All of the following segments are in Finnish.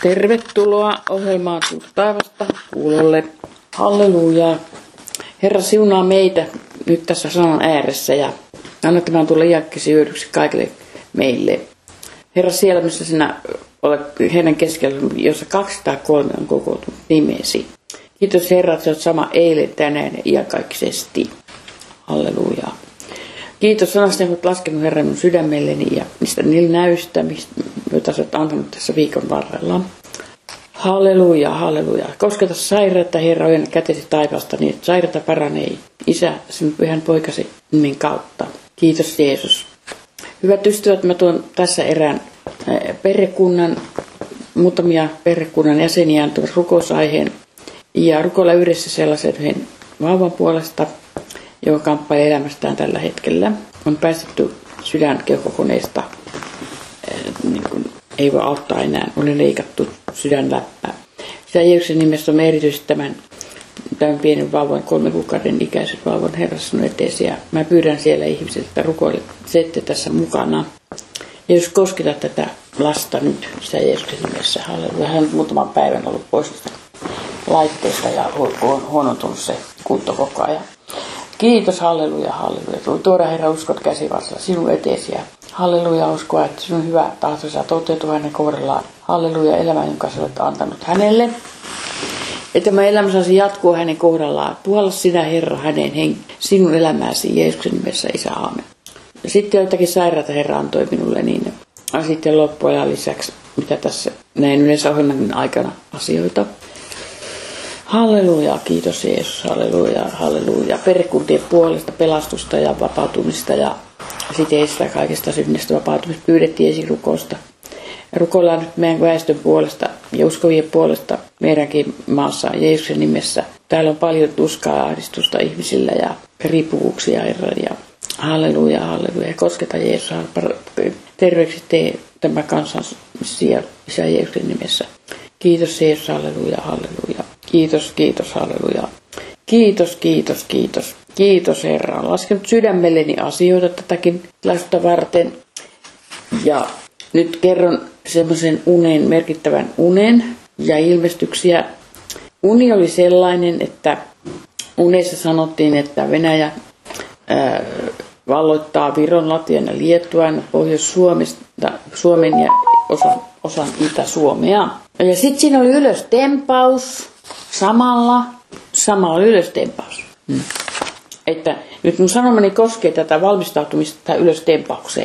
Tervetuloa ohjelmaan Tullut taivasta kuulolle. Halleluja. Herra siunaa meitä nyt tässä sanan ääressä ja anna tämän tulla iakkisi hyödyksi kaikille meille. Herra siellä, missä sinä olet heidän keskellä, jossa 203 on kokoontunut nimesi. Kiitos Herra, että olet sama eilen, tänään ja iankaikkisesti. Halleluja. Kiitos sanasta, että olet laskenut Herran minun sydämelleni ja niistä näystä, joita olet antanut tässä viikon varrella. Halleluja, halleluja. Kosketa sairautta, Herra, ojenna kätesi taivaasta, niin että sairautta paranee. Isä, sinun pyhän poikasi nimen kautta. Kiitos Jeesus. Hyvät ystävät, mä tuon tässä erään perhekunnan, muutamia perhekunnan jäseniä tuon rukousaiheen. Ja rukoilla yhdessä sellaisen yhden vauvan puolesta, joka kamppailee elämästään tällä hetkellä. On päästetty sydänkeuhkokoneesta, niin kuin ei voi auttaa enää, on leikattu sydänläppää. Sitä Jeesuksen nimessä on erityisesti tämän pienen vauvan, 3 kuukauden ikäisen vauvan Herra sinun eteesi. Ja mä pyydän siellä ihmisiltä, että rukoilette tässä mukana. Jeesus, kosketa tätä lasta nyt sitä Jeesuksen nimessä. Halleluja. Hän on muutaman päivän ollut pois tästä laitteesta ja on huonontunut se kunto koko ajan. Kiitos, halleluja, halleluja. Tuoda Herra uskot käsivarsilla sinun eteesi. Halleluja, uskoa, että sinun hyvä tahto saa toteutua hänen kohdallaan. Halleluja, elämä, jonka sä olet antanut hänelle. Että tämä elämä saisi jatkua hänen kohdallaan. Puolla sinä, Herra, sinun elämääsi Jeesuksen nimessä, Isä, aamen. Sitten joitakin sairaata Herra antoi minulle, niin sitten loppuajan lisäksi, mitä tässä näin yleensä ohjelman aikana asioita. Halleluja, kiitos Jeesus, halleluja, halleluja. Perhekuntien puolesta pelastusta ja vapautumista ja siteistä kaikesta synnestä vapautumista pyydettiin esirukousta. Ja rukoillaan nyt meidän väestön puolesta ja uskovien puolesta meidänkin maassa Jeesuksen nimessä. Täällä on paljon tuskaa ja ahdistusta ihmisillä ja riippuvuuksia Herran ja halleluja, halleluja. Ja kosketa Jeesus, terveeksi tee tämä kansan siellä Isä Jeesuksen nimessä. Kiitos Jeesus, halleluja, halleluja. Kiitos, kiitos, halleluja. Kiitos, kiitos, kiitos. Kiitos Herra. Olen laskenut sydämelleni asioita tätäkin tilaisuutta varten. Ja nyt kerron semmoisen unen, merkittävän unen ja ilmestyksiä. Uni oli sellainen, että unessa sanottiin, että Venäjä valloittaa Viron, Latvian ja Liettuan, Pohjois-Suomen ja osan Itä-Suomea. Ja sitten siinä oli ylöstempaus samalla oli ylöstempaus. Että nyt mun sanomani koskee tätä valmistautumista tähän ylöstempaukseen.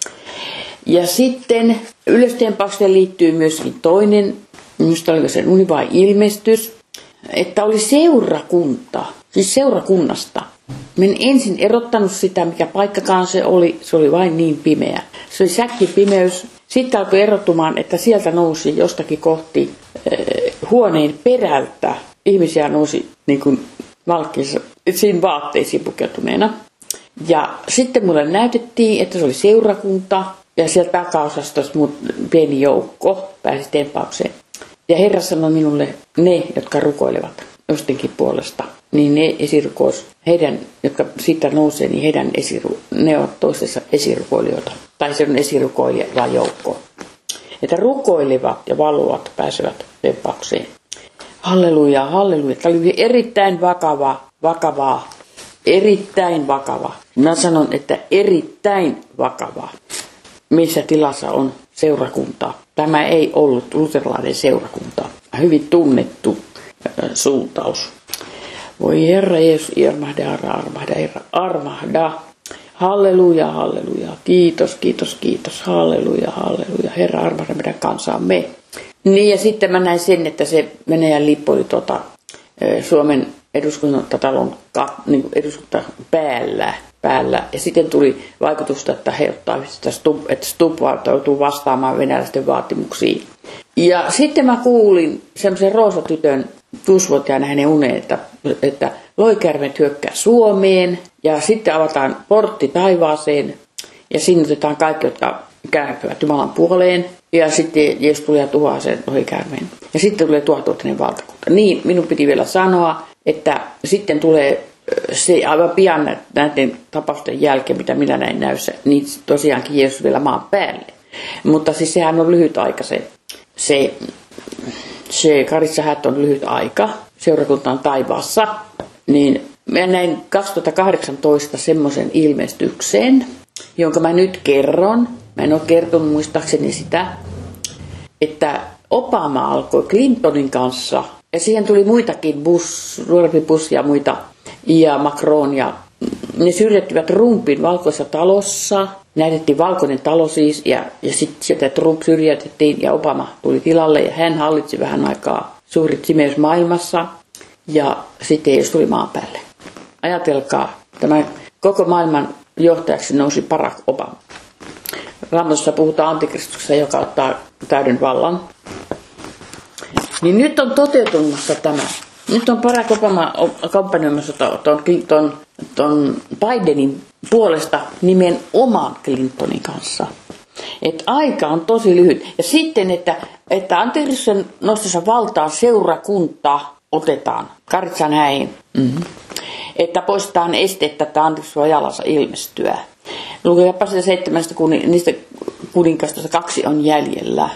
Ja sitten ylöstempaukseen liittyy myöskin toinen, minusta oliko se uni vai ilmestys, että oli seurakunta, siis seurakunnasta. Mä en ensin erottanut sitä, mikä paikkakaan se oli vain niin pimeä. Se oli säkkipimeys. Sitten alkoi erottumaan, että sieltä nousi jostakin kohti huoneen perältä. Ihmisiä nousi niin kuin valkeissa, siinä vaatteisiin pukeutuneena. Ja sitten mulle näytettiin, että se oli seurakunta. Ja sieltä takaosastosta pieni joukko pääsi tempaukseen. Ja Herra sanoi minulle, ne, jotka rukoilevat jostenkin puolesta, niin ne esirukous, heidän, jotka siitä nousee, niin ne ovat toisessa esirukoilijoita. Tai se on esirukoileva joukko. Että rukoilevat ja valuvat pääsevät tempaukseen. Halleluja, halleluja. Tämä oli erittäin vakavaa. Erittäin vakava. Mä sanon, että erittäin vakavaa. Missä tilassa on seurakunta. Tämä ei ollut luterilainen seurakunta. Hyvin tunnettu suuntaus. Voi Herra Jeesus, armahda. Halleluja, halleluja. Kiitos, kiitos, kiitos. Halleluja, halleluja. Herra, armahda meidän kansaamme. Niin ja sitten mä näin sen, että se Venäjän lippu oli Suomen eduskuntatalon niin eduskunta päällä. Ja sitten tuli vaikutusta, että he ottaa että Stubb joutuu vastaamaan venäläisten vaatimuksiin. Ja sitten mä kuulin semmoisen roosatytön 6-vuotiaan hänen uneen, että loikärmet hyökkää Suomeen ja sitten avataan portti taivaaseen ja sinnoitetaan kaikki, jotka kääntyvät Jumalan puoleen. Ja sitten Jeesus tulee ja tuhoaa sen loikärmeen. Ja sitten tulee tuhatvuotinen valtakunta. Niin, minun piti vielä sanoa, että sitten tulee se aivan pian näiden tapausten jälkeen, mitä minä näin näyssä, niin tosiaankin Jeesus vielä maan päälle. Mutta siis sehän on lyhyt aika se se Karitsahäät on lyhyt aika, seurakunta on taivaassa, niin mä näin 2018 semmoisen ilmestyksen, jonka mä nyt kerron. Mä en ole kertonut muistaakseni sitä, että Obama alkoi Clintonin kanssa, ja siihen tuli muitakin, nuorempi Bush ja muita, ja Macron, ja ne syrjättivät Trumpin Valkoisessa talossa. Näytettiin Valkoinen talo siis, ja sitten sieltä Trump syrjätettiin, ja Obama tuli tilalle, ja hän hallitsi vähän aikaa suuri simeys maailmassa, ja sitten Jeesus tuli maan päälle. Ajatelkaa, tämä koko maailman johtajaksi nousi Barack Obama. Raamatussa puhutaan antikristuksesta, joka ottaa täyden vallan. Niin nyt on toteutumassa tämä. Nyt on Barack Obama kampanjoimassa ton Bidenin puolesta nimenomaan Clintonin kanssa. Et aika on tosi lyhyt. Ja sitten, että antikristuksen nostessa valtaan seurakunta otetaan Karitsan häihin. Että poistetaan esteet tätä antikristuksen jalassa ilmestyä. Lukeapa sitä 7 niistä kuninkasta 2 on jäljellä.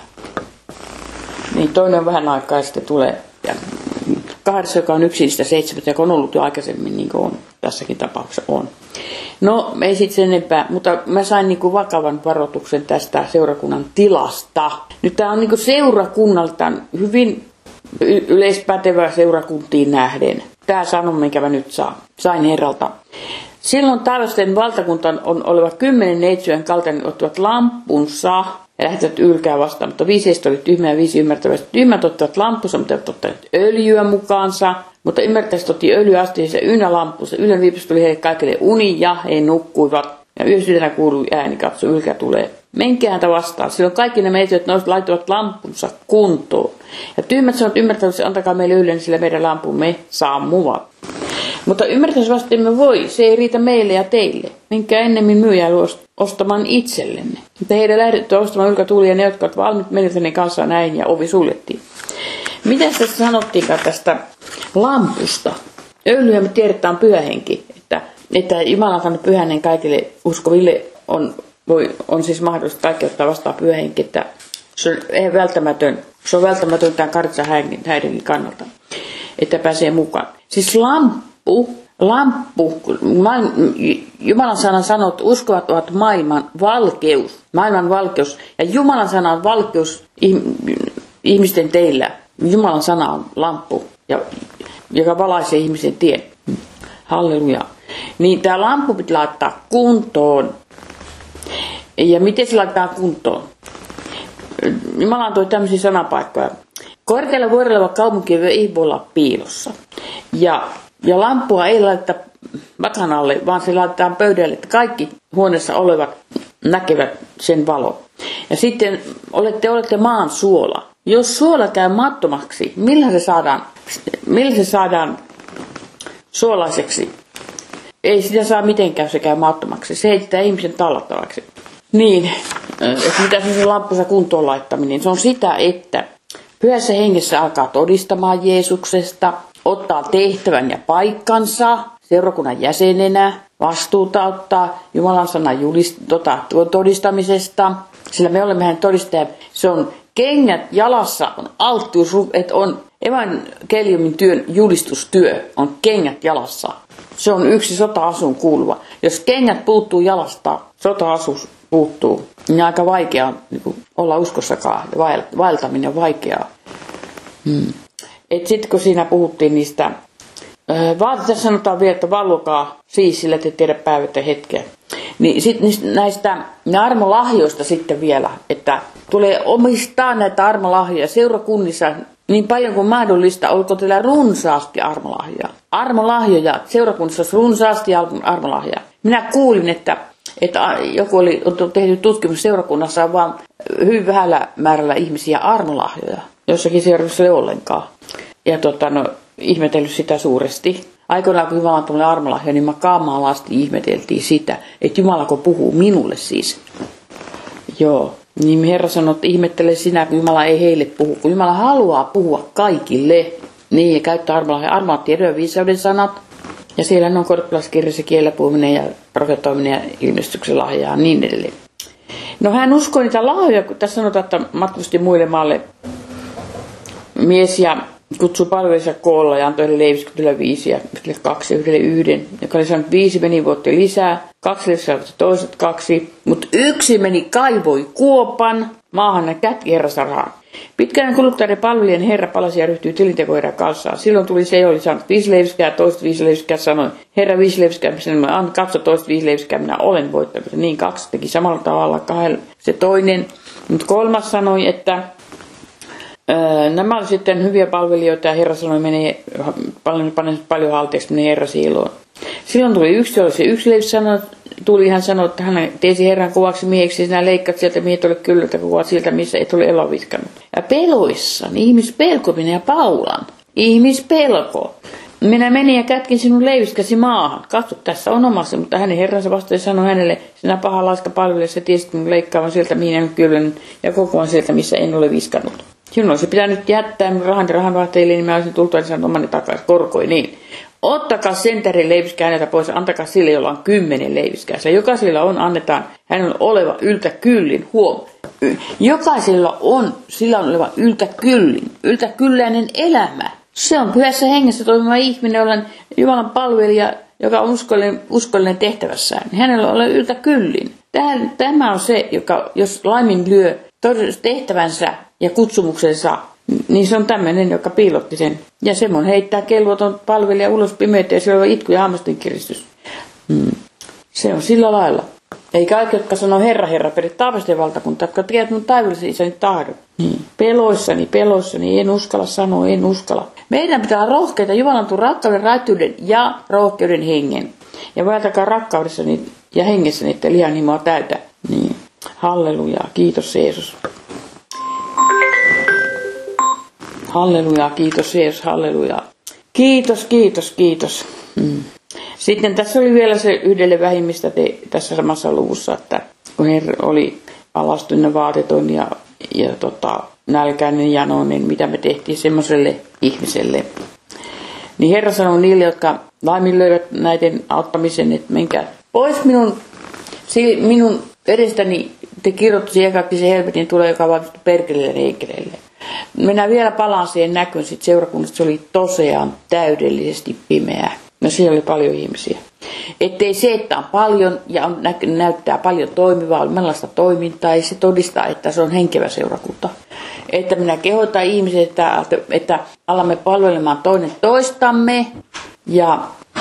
Niin toinen on vähän aikaa ja sitten tulee. Ja 8, joka on 1 niistä 7, joka on ollut jo aikaisemmin, niin kuin on tässäkin tapauksessa on. No, ei sitten sen enempää, mutta mä sain niin kuin vakavan varoituksen tästä seurakunnan tilasta. Nyt tämä on niin kuin seurakunnaltaan hyvin yleispätevä seurakuntiin nähden. Tämä sanon, minkä mä nyt sain Herralta. Silloin taivasten valtakunta on oleva 10 neitsyön kaltainen ottivat lampunsa ja lähtivät ylkää vastaan, mutta 5 oli tyhmää ja 5 ymmärtävästi. Tyhmät ottivat lampunsa, mutta eivät ottaneet öljyä mukaansa, mutta ymmärtävästi otti öljyasteessa ynnä lampunsa. Yllän viipusta tuli heille kaikille uni ja he nukkuivat. Ja yösydänä kuului ääni, katso, ylkä tulee. Menkää häntä vastaan. Silloin kaikki ne neitsyöt laittoivat lampunsa kuntoon. Ja tyhmät sanovat ymmärtävästi, antakaa meille yllän, sillä meidän lampumme sammuvat. Mutta ymmärtävästi emme voi, se ei riitä meille ja teille. Menkää ennemmin myyjää ostamaan itsellenne. Mutta heidän lähdetty ostamaan ylkä tuli ja ne, jotka ovat valmiit menivät hänen kanssaan näin ja ovi suljettiin. Mitä tässä sanottiinkaan tästä lampusta? Öljyä me tiedetään pyhä henki, että Jumala on saanut pyhän hengen kaikille uskoville on siis mahdollista kaikki ottaa vastaan pyhä henki, että se on välttämätön tämän Karitsan häidenkin kannalta, että pääsee mukaan. Siis lamppu, Jumalan sanan sanot, uskovat ovat maailman valkeus, ja Jumalan sana on valkeus ihmisten teillä. Jumalan sana on lamppu, joka valaisee ihmisen tien. Halleluja. Niin tämä lamppu pitää laittaa kuntoon. Ja miten se laittaa kuntoon? Jumala antoi tämmöisiä sanapaikkoja. Korkealla vuorella kaupunki ei voi olla piilossa. Ja lampua ei laiteta makan alle, vaan se laitetaan pöydälle, että kaikki huoneessa olevat näkevät sen valon. Ja sitten olette maan suola. Jos suola käy mattomaksi, millä se saadaan suolaiseksi? Ei sitä saa mitenkään, se käy mattomaksi. Se heitetään ihmisen tallattavaksi. Niin, mitä se lampunsa kuntoon laittaminen? Se on sitä, että pyhässä hengessä alkaa todistamaan Jeesuksesta, ottaa tehtävän ja paikkansa seurakunnan jäsenenä, vastuuta ottaa Jumalan sanan todistamisesta, sillä me olemme hänen todistajamme. Se on kengät jalassa, on alttius, että on evankeliumin työn julistustyö, on kengät jalassa. Se on yksi sota-asuun kuuluva. Jos kengät puuttuu jalasta, sota-asus puuttuu, niin aika vaikeaa niin olla uskossakaan. Vaeltaminen on vaikeaa. Sitten kun siinä puhuttiin niistä vaatteista, sanotaan vielä, että valvokaa siis sillä, te tiedä päivät ja hetkeä. Niin sitten näistä armolahjoista sitten vielä, että tulee omistaa näitä armolahjoja seurakunnissa niin paljon kuin mahdollista, olko teillä runsaasti armolahjoja. Armolahjoja, seurakunnissa runsaasti armolahjoja. Minä kuulin, että joku on tehnyt tutkimus seurakunnassa on vaan hyvin vähällä määrällä ihmisiä armolahjoja. Jossakin seurakunnassa ei ollenkaan. Ja ihmetellyt sitä suuresti. Aikoinaan kun Jumala tuli armolahja, niin kamalasti ihmeteltiin sitä, että Jumalako puhuu minulle siis. Joo. Niin Herra sanoi, että ihmettele sinä, kun Jumala ei heille puhu, kun Jumala haluaa puhua kaikille. Niin, ja käyttää armolahja. Armo on tiedon ja viisauden sanat. Ja siellä on korppilaiskirjassa kielellä puhuminen ja profetoiminen ja ilmestyksen lahja ja niin edelleen. No hän uskoi niitä lahjoja, kun tässä sanotaan, että matkusti muille maalle mies ja kutsui palvelijansa koolla ja antoi heille leiviskytillä 5 ja 2 ja 1, joka oli saanut 5 meni vuotta lisää, 2 saavat toiset 2, mutta 1 meni kaivoi kuopan maahan ja kätki herrasta rahaa. Pitkään kuluttajan palvelijan herra palasi ja ryhtyi tilintekoherran kanssaan. Silloin tuli se, oli saanut 5 leiviskää, toiset 5 leiviskää, sanoi, herra 5 leiviskää, katso toiset 5 leiviskää, minä olen voittanut. Niin 2 teki samalla tavalla 2 se toinen, mutta 3 sanoi, että nämä oli sitten hyviä palvelijoita ja herra sanoi, menee paljon haltiaksi, menee herra siiloon. Silloin tuli yksi, oli se 1 leivis hän sanoi, että hän teesi herran kuvaksi mieheksi, sinä leikkaat sieltä miehet ole kyllä, että kuvat sieltä, missä et ole eloa viskannut. Ja peloissaan, ihmispelko minä ja Paulan, ihmispelko. Minä menin ja kätkin sinun leiviskäsi maahan. Katso, tässä on omassa, mutta hänen herransa vastaan sanoi hänelle, sinä paha laiska palvelija, sä tiesit minun leikkaavan sieltä, mihin en kyllä, ja kokoan sieltä, missä en ole viskannut. Sinun olisi pitänyt jättää rahanvaihtajille, niin mä olisin tullut ja sanonut omani takaisin, korkoi niin. Ottakaa sentärin leiviskää häneltä pois ja antakaa sille, jolla on 10 leiviskää. Se jokaisella on, annetaan, hän on oleva yltä kyllin, huom. Jokaisella on, sillä on oleva yltä kylläinen elämä. Se on pyhässä hengessä toimiva ihminen, olen Jumalan palvelija, joka on uskollinen tehtävässään. Hänellä on oleva yltä kyllin. Tämä on se, joka jos laiminlyö tehtävänsä ja kutsumuksensa, niin se on tämmöinen, joka piilotti sen. Ja semmoinen heittää kelvoton palvelija ulos pimeyteen ja siellä on itku ja hammasten kiristys. Se on sillä lailla. Ei kaikki, jotka sanoo Herra, Herra, perit taavasten valtakunta, jotka tiedät mun taivaallisen isäni tahdon. Peloissani, en uskalla sanoa, en uskalla. Meidän pitää olla rohkeita Jumalan tuon rakkauden, raittiuden ja rohkeuden hengen. Ja vaeltakaa rakkaudessani ja hengessäni, että lihan himoa täytä. Niin. Halleluja, kiitos Jeesus. Halleluja, kiitos Jeesus, halleluja. Kiitos. Sitten tässä oli vielä se yhdelle vähimmistä tässä samassa luvussa, että kun Herra oli alastuinen, vaateton ja nälkäinen janoinen, mitä me tehtiin semmoiselle ihmiselle. Niin Herra sanoi niille, jotka laiminlöivät näiden auttamisen, että menkää pois minun edestäni, te kirjoittaisi ekaksi se helvetin tulee, joka vaikutti perkeleille henkeleille. Minä vielä palaan siihen näkyyn sit seurakunnasta, se oli tosiaan täydellisesti pimeää. No siellä oli paljon ihmisiä. Ettei se, että on paljon ja näyttää paljon toimivaa, millaista toimintaa, ei se todista, että se on henkevä seurakunta. Että minä kehotan ihmiset, että alamme palvelemaan toinen toistamme ja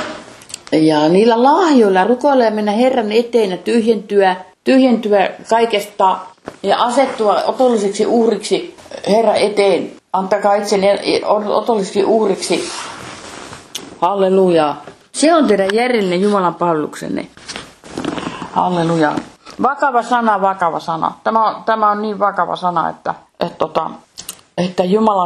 niillä lahjoilla rukoilla ja mennä Herran eteen ja tyhjentyä kaikesta ja asettua otolliseksi uhriksi Herran eteen. Antakaa itseni otolliseksi uhriksi. Halleluja. Se on teidän järjellinen Jumalan palveluksenne. Halleluja. Vakava sana. Tämä on niin vakava sana, että Jumala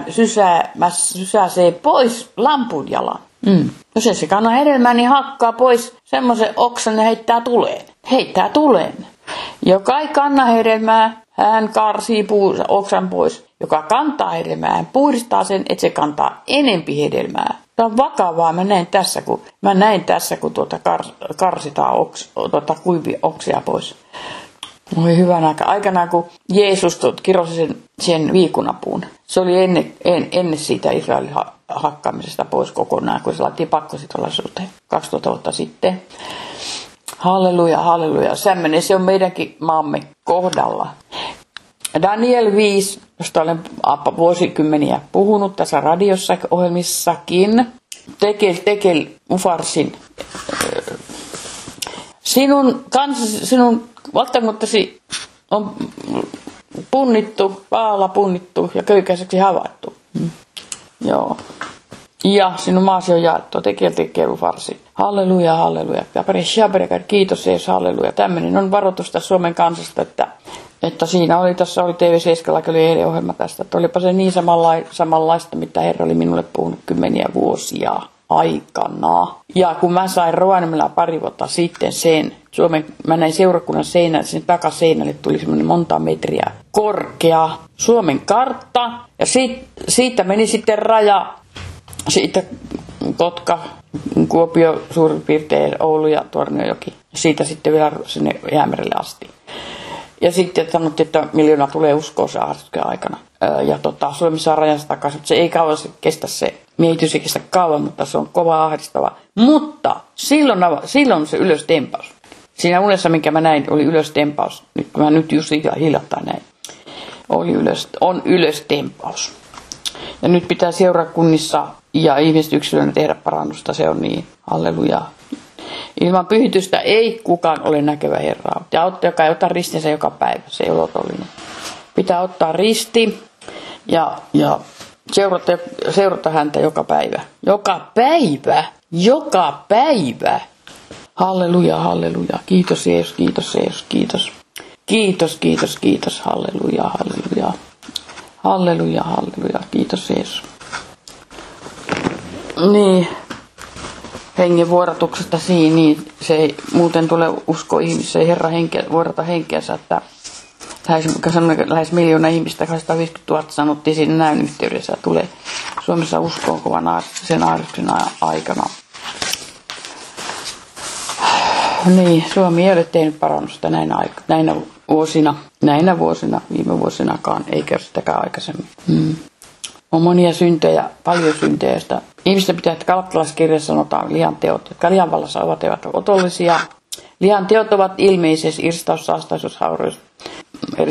sysäsee pois lampun jalan. Jos se kannan hedelmää, niin hakkaa pois semmoisen oksan ja heittää tuleen. Joka ei kanna hedelmää, hän karsii oksan pois. Joka kantaa hedelmää, hän puhdistaa sen, että se kantaa enempi hedelmää. Tämä on vakavaa. Mä näin tässä, kun karsitaan kuivia oksia pois. Oli hyvän aikanaan, kun Jeesus kirosi sen viikunapuun. Se oli ennen siitä Israelin hakkaamisesta pois kokonaan, kun se laitettiin pakkositolaisuuteen 2000 vuotta sitten. Halleluja. Se on meidänkin maamme kohdalla. Daniel 5, josta olen vuosikymmeniä puhunut tässä radiossa ohjelmissakin. Tekel Ufarsin. Sinun valtakuntasi on paalla punnittu ja köykäiseksi havaittu. Joo. Ja sinun maasi on jaettu. Tekel Ufarsin. Halleluja. Kiitos Jeesus, halleluja. Tämmöinen on varoitusta Suomen kansasta, että siinä oli TV7 oli eilen ohjelma tästä, että olipa se niin samanlaista, mitä Herra oli minulle puhunut 10 vuosia aikana. Ja kun mä sain Rovaniemellä pari vuotta sitten mä näin seurakunnan sen takaseinälle tuli semmoinen monta metriä korkea Suomen kartta, ja siitä meni sitten raja, siitä Kotka, Kuopio, suurin piirtein Oulu ja Torniojoki. Siitä sitten vielä sinne Jäämerelle asti. Ja sitten sanottiin, että 1 miljoonaa tulee uskoa se ahdistuksen aikana. Ja Suomi saa rajansa takaisin, mutta se ei kauan kestä se miehitys, ei kestä kauan, mutta se on kova ahdistava. Mutta silloin se ylöstempaus. Siinä unessa, minkä mä näin, oli ylöstempaus. Nyt kun mä nyt just hiljattain näin. On ylöstempaus. Ja nyt pitää seurakunnissa ja ihmiset yksilönä tehdä parannusta, se on niin. Halleluja. Ilman pyhitystä ei kukaan ole näkevä Herraa. Ja joka ei ota ristinsä joka päivä, se ei ole otollinen. Pitää ottaa risti ja seurata häntä joka päivä. Joka päivä! Joka päivä! Halleluja, halleluja. Kiitos Jeesus, kiitos Jeesus, kiitos. Kiitos, kiitos, kiitos. Halleluja, halleluja. Halleluja, halleluja. Kiitos Jeesus. Niin. Hengen vuoratuksesta siinä, niin se ei muuten tule usko ihmisissä, ei Herra vuorata henkeänsä, että lähes 1 miljoonaa ihmistä, 250 000 sanottiin siinä näyn yhteydessä, tulee Suomessa uskoon kovan sen ahdistuksen aikana. Niin, Suomi ei ole tehnyt parannusta näinä vuosina, viime vuosinakaan, eikä sitäkään aikaisemmin. On monia syntejä, paljon syntejä, joista ihmisten pitää, että Galatalaiskirjassa sanotaan lihan teot, jotka lihan vallassa ovat eivät otollisia. Lihan teot ovat ilmeisesti irstaus, saastaisuus, haureus, eri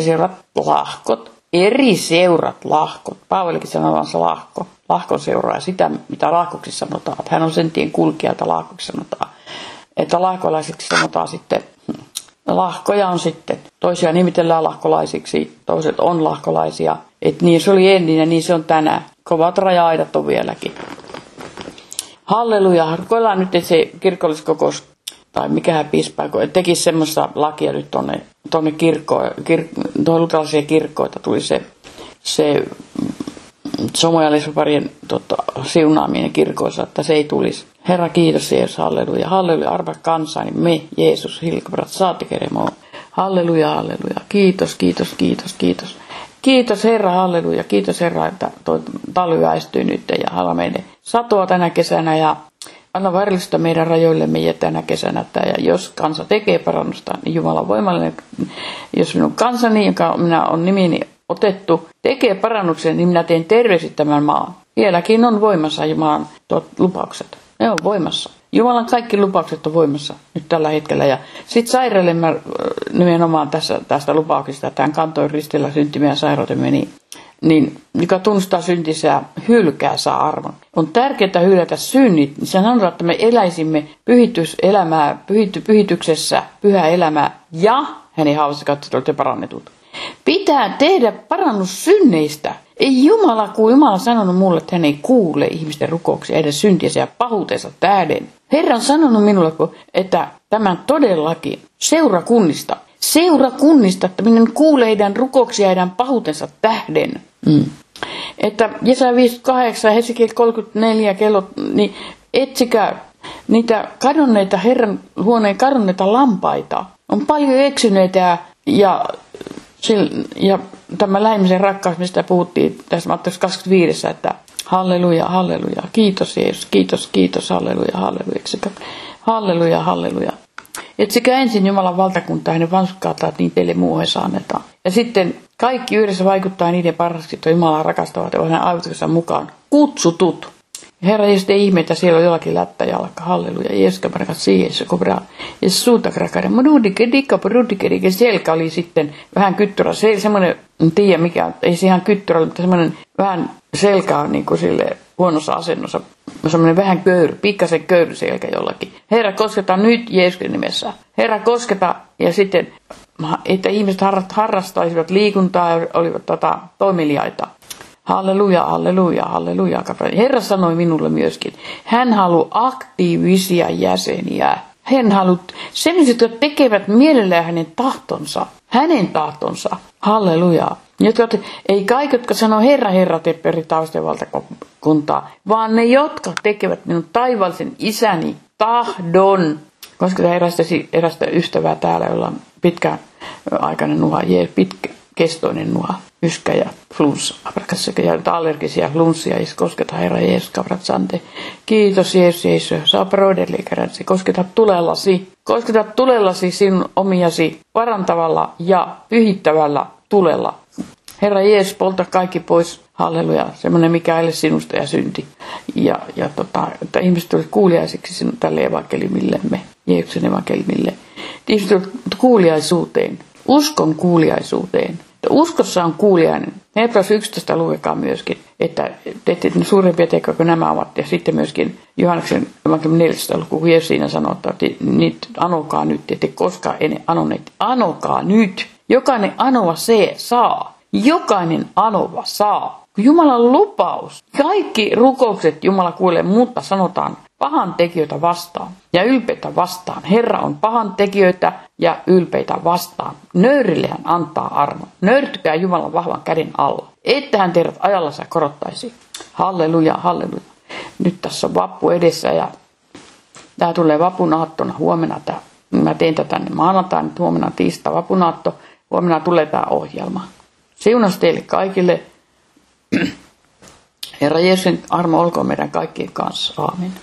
seurat lahkot. Paavalikin sanoo se lahko. Lahkon seuraa sitä, mitä lahkoksi sanotaan. Hän on sen tien kulkija, että lahkoksi sanotaan. Että lahkolaisiksi sanotaan sitten, lahkoja on sitten. Toisia nimitellään lahkolaisiksi, toiset on lahkolaisia. Että niin se oli ennen ja niin se on tänään. Kovat raja-aidat on vieläkin. Halleluja. Rukoillaan nyt, että se kirkolliskokous, tai mikähän piispaa, tekisi semmoista lakia nyt tuonne kirkkoon, tuonne luterilaisia kirkkoon, että tuli se somo- ja lesboparien siunaaminen kirkoissa, että se ei tulisi. Herra, kiitos Jeesus, halleluja. Halleluja, arva kansaani, me, Jeesus, hilkabrat, saatikeremo. Halleluja, halleluja. Kiitos, kiitos, kiitos, kiitos. Kiitos Herra, halleluja. Kiitos Herra, että tuo talvi väistyy nyt ja hala meille satoa tänä kesänä ja anna varjelista meidän rajoillemme ja tänä kesänä. Ja jos kansa tekee parannusta, niin Jumala on voimallinen. Jos minun kansani, jonka minä on nimeni otettu, tekee parannuksen, niin minä teen terveiset tämän maan. Vieläkin on voimassa Jumalan lupaukset. Ne on voimassa. Jumalan kaikki lupaukset on voimassa nyt tällä hetkellä. Ja sitten sairaille mä nimenomaan tästä lupauksesta, että hän kantoi ristillä syntymiä ja sairautemme, niin joka tunnustaa syntinsä, hylkää saa armon. On tärkeää hylätä synnit. Se sanoo, että me eläisimme pyhityselämää, pyhityksessä, pyhää elämää ja hänen haavansa kautta olette parannetut. Pitää tehdä parannus synneistä. Ei Jumala, kun Jumala on sanonut mulle, että hän ei kuule ihmisten rukouksia, edes syntiensä ja pahuutensa tähden. Herra on sanonut minulle, että tämän todellakin seurakunnista, että minä kuulee heidän rukouksia heidän pahuutensa tähden. Että Jesaja 58 ja Hesekiel 34 kellot, niin etsikää niitä kadonneita Herran huoneen kadonneita lampaita. On paljon eksyneitä ja tämä lähimisen rakkaus, mistä puhuttiin tässä Matteus 25, että halleluja, halleluja, kiitos Jeesus, kiitos, kiitos, halleluja, halleluja, halleluja, halleluja. Etsikää ensin Jumalan valtakuntaa hänen vanhurskautaan, että niin teille muuhessa annetaan. Ja sitten kaikki yhdessä vaikuttaa niiden parhaasti, että Jumalaa rakastavat ja hänen aivotuksensa mukaan kutsutut. Herra Jeesus, ei ihme, että siellä on jollakin lättäjalka. Halleluja. Jeesus kaparakat siihen, se kobraa. Ja suuta krakada. Mutta selkä oli sitten vähän kyttyrä. Se ei semmoinen, en tiedä mikä, ei se ihan kyttyrä, mutta semmoinen vähän selkä on niin kuin sille huonossa asennossa. Semmoinen vähän pikkasen köyryselkä jollakin. Herra, kosketa nyt Jeesuksen nimessä. Herra, kosketa ja sitten, että ihmiset harrastaisivat liikuntaa ja olivat toimeliaita. Halleluja, halleluja, halleluja. Herra sanoi minulle myöskin, hän haluaa aktiivisia jäseniä. Hän haluaa sellaiset, jotka tekevät mielellään hänen tahtonsa. Halleluja. Ei kaikki, jotka sanoo Herra, Herra, tee peri tausten valtakuntaa, vaan ne, jotka tekevät minun taivaallisen isäni tahdon. Koska erästä ystävää täällä, jolla on pitkäaikainen nuha, kestoinen nuo yskä ja flunssa. Ja allergisia flunssia, kosketa Herra Jeesus, kavrat sante. Kiitos Jeesus, saa proudelikäränssi, kosketa tulellasi. Kosketa tulellasi sinun omiasi parantavalla ja pyhittävällä tulella. Herra Jeesus, polta kaikki pois, halleluja, semmoinen mikä ei ole sinusta ja synti. Että ihmiset tulivat kuuliaisiksi sinun tälle evankelimillemme, Jeesuksen evankelimille. Ihmiset tulivat kuuliaisuuteen, uskon kuuliaisuuteen. Uskossa on kuuliainen. Hebreas 11 lukekaa myöskin, että teette suurempia tekoja kuin nämä ovat. Ja sitten myöskin Johanneksen 14. luku, kun Jeesus siinä sanoo, että niitä anokaa nyt, ette koskaan ennen anoneet. Anokaa nyt. Jokainen anova se saa. Jokainen anova saa. Jumalan lupaus. Kaikki rukoukset Jumala kuulee, mutta sanotaan pahan tekijöitä vastaan ja ylpeitä vastaan. Herra on pahan tekijöitä ja ylpeitä vastaan. Nöyrille hän antaa armon. Nöyrtykää Jumalan vahvan käden alla, että hän teidät ajallansa korottaisi. Halleluja, halleluja. Nyt tässä on vappu edessä ja tämä tulee vapunaattona huomenna. Mä teen tätä maanantaina, huomenna tiistai vapunaatto. Huomenna tulee tämä ohjelma. Siunaus teille kaikille. Herra Jeesuksen armo olkoon meidän kaikkien kanssa. Aamen.